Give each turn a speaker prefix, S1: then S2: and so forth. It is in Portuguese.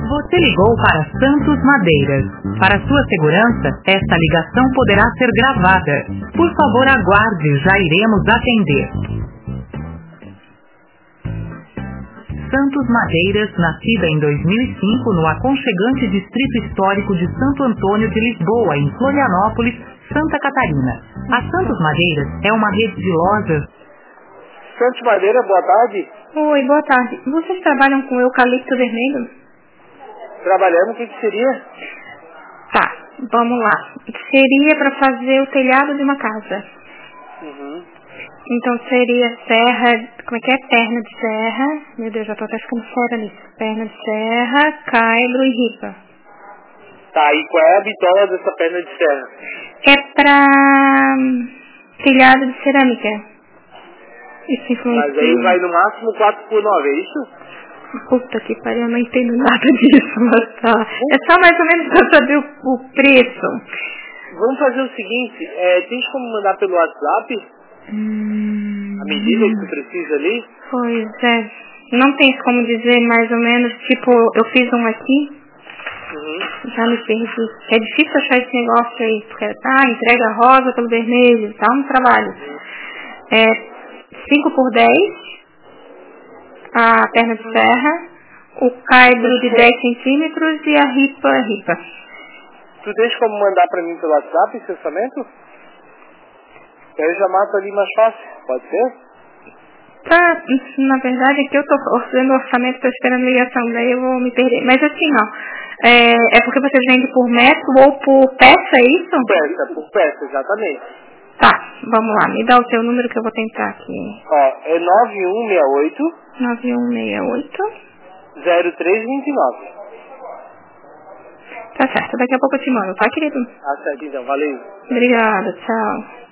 S1: Você ligou para Santos Madeiras. Para sua segurança, esta ligação poderá ser gravada. Por favor, aguarde, já iremos atender. Santos Madeiras, nascida em 2005 no aconchegante Distrito Histórico de Santo Antônio de Lisboa, em Florianópolis, Santa Catarina. A Santos Madeiras é uma rede de lojas.
S2: Santos Madeira, boa tarde.
S3: Oi, boa tarde. Vocês trabalham com eucalipto vermelho?
S2: Trabalhando, o que seria?
S3: Tá, vamos lá. Seria para fazer o telhado de uma casa. Então seria serra, como é que é? Perna de serra. Meu Deus, já tô até ficando fora nisso. Perna de serra, caibro e ripa.
S2: Tá, e qual é a bitola dessa perna de serra?
S3: É pra telhado de cerâmica. Isso influencia.
S2: Mas aí vai no máximo 4 por 9, é isso?
S3: Puta que pariu, eu não entendo nada disso, mas tá. É só mais ou menos pra saber o preço.
S2: Vamos fazer o seguinte, tens como mandar pelo WhatsApp a medida que tu precisa ali?
S3: Pois é. Não tem como dizer mais ou menos, tipo, eu fiz um aqui, já me perdi. É difícil achar esse negócio aí, porque entrega rosa pelo vermelho, tá um trabalho. 5 por 10, a perna de serra, o caibro de 10 centímetros e a ripa.
S2: Tu tens como mandar pra mim pelo WhatsApp esse orçamento? Eu já mato ali mais fácil, pode ser?
S3: Tá, na verdade aqui eu tô fazendo orçamento, tô esperando ligação, daí eu vou me perder. Mas assim, ó, é porque vocês vendem por metro ou por peça, é isso?
S2: Por peça, exatamente.
S3: Tá, vamos lá, me dá o seu número que eu vou tentar aqui.
S2: Ó, é 9168
S3: 9168
S2: 0329.
S3: Tá certo, daqui a pouco eu te mando, tá, querido?
S2: Tá certo então, valeu.
S3: Obrigada, tchau.